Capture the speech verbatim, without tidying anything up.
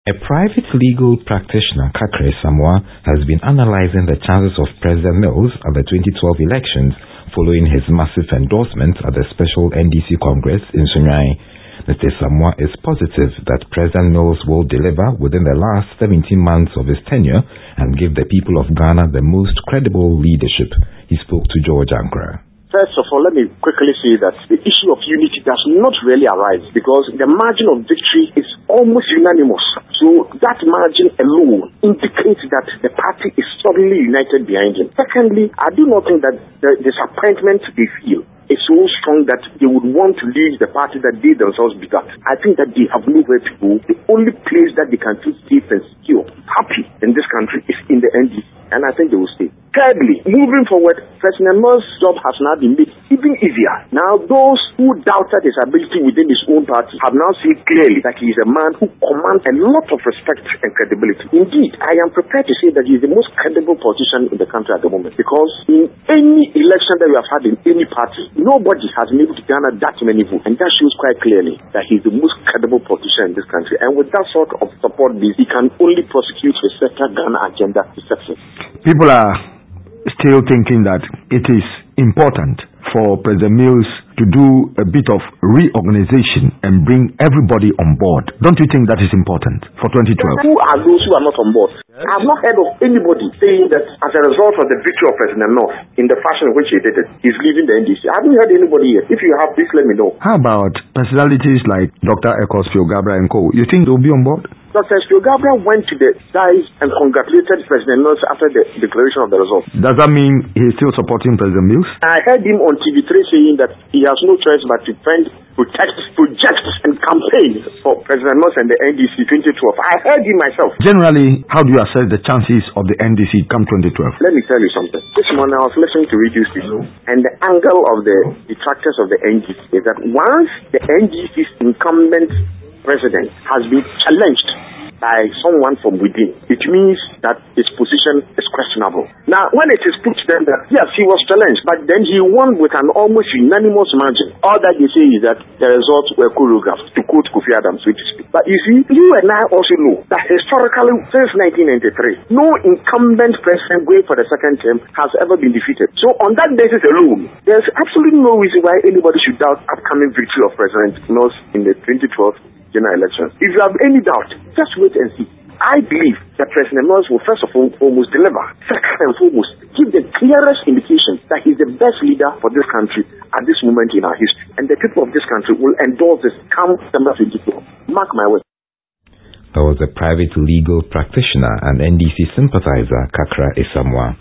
A private legal practitioner, Kakra Samoa, has been analyzing the chances of President Mills at the twenty twelve elections following his massive endorsement at the special N D C Congress in Sunyani. Mister Samoa is positive that President Mills will deliver within the last seventeen months of his tenure and give the people of Ghana the most credible leadership. He spoke to George Ankara. First of all, let me quickly say that the issue of unity does not really arise because the margin of victory is almost unanimous. So that margin alone indicates that the party is solidly united behind him. Secondly, I do not think that the disappointment they feel is so strong that they would want to leave the party that they themselves begat. I think that they have nowhere to go. The only place that they can feel safe and secure, happy in this country is in the N D C. And I think they will stay. Thirdly, moving forward, President Mills' job has now been made even easier. Now, those who doubted his ability within his own party have now seen clearly that he is a man who commands a lot of respect and credibility. Indeed, I am prepared to say that he is the most credible politician in the country at the moment, because in any election that we have had in any party, nobody has been able to garner that many votes, and that shows quite clearly that he is the most credible politician in this country. And with that sort of support base, he can only prosecute his sector Ghana agenda to success. People are still thinking that it is important for President Mills to do a bit of reorganization and bring everybody on board. Don't you think that is important for twenty twelve? Who are those who are not on board? I have not heard of anybody saying that as a result of the victory of President Mills in the fashion in which he did it, he's leaving the N D C. I haven't heard anybody yet. If you have, please let me know. How about personalities like Doctor Ekos Fiogabra and co? You think they'll be on board? Doctor Fiogabra went to the dice and congratulated President Mills after the declaration of the results. Does that mean he's still supporting President Mills? I heard him on T V three saying that he has no choice but to defend, protect, project and campaign for President Mills and the N D C twenty twelve. I heard him myself. Generally, how do you assess the chances of the N D C come twenty twelve? Let me tell you something. This morning I was listening to Radio Studio, and the angle of the detractors of the N D C is that once the N D C's incumbent president has been challenged by someone from within, it means that his position is questionable. Now, when it is put to them that, yes, he was challenged, but then he won with an almost unanimous margin, all that they say is that the results were choreographed, to quote Kofi Adams, so to speak. But you see, you and I also know that historically, since nineteen ninety-three, no incumbent president going for the second term has ever been defeated. So on that basis alone, there's absolutely no reason why anybody should doubt upcoming victory of President Mills in the twenty twelve general elections. If you have any doubt, just wait and see. I believe that President Mills will first of all foremost deliver. Second and foremost, give the clearest indication that he's the best leader for this country at this moment in our history. And the people of this country will endorse this come December twenty-fourth. Mark my words. That was a private legal practitioner and N D C sympathizer, Kakra Samoa.